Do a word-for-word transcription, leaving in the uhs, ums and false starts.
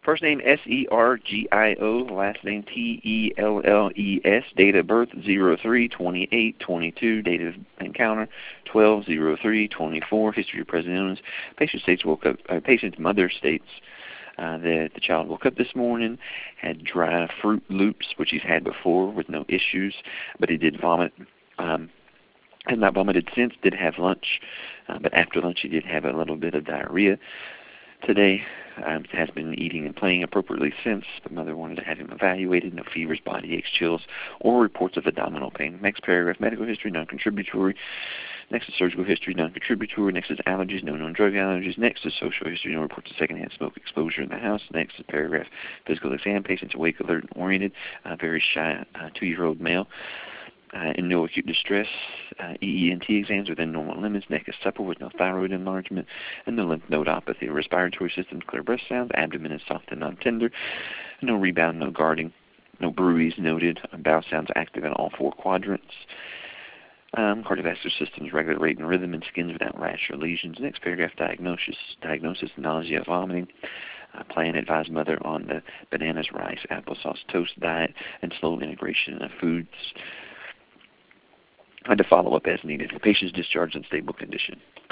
First name S E R G I O, last name T E L L E S, date of birth zero three twenty-eight twenty-two, date of encounter twelve oh three twenty-four, history of present illness. Patient states woke up, uh, patient's mother states uh, that the child woke up this morning, had dry Fruit Loops, which he's had before with no issues, but he did vomit. Um, has not vomited since, did have lunch, uh, but after lunch he did have a little bit of diarrhea today. Um, has been eating and playing appropriately since. The mother wanted to have him evaluated. No fevers, body aches, chills, or reports of abdominal pain. Next paragraph, medical history, non-contributory. Next is surgical history, non-contributory. Next is allergies, no known drug allergies. Next is social history, no reports of secondhand smoke exposure in the house. Next is paragraph, physical exam. Patient's awake, alert, and oriented. Uh, very shy uh, two-year-old male. Uh, in no acute distress, uh, E E N T exams within normal limits, neck is supple with no thyroid enlargement, and no lymph nodopathy. Respiratory system, clear breath sounds, abdomen is soft and non-tender, no rebound, no guarding, no bruise noted, bowel sounds active in all four quadrants. Um, cardiovascular system's regular rate and rhythm, and skins without rash or lesions. Next paragraph, diagnosis, diagnosis, nausea, vomiting. Uh, plan advise mother on the bananas, rice, applesauce, toast diet, and slow integration of foods. And to follow up as needed. The patient is discharged in stable condition.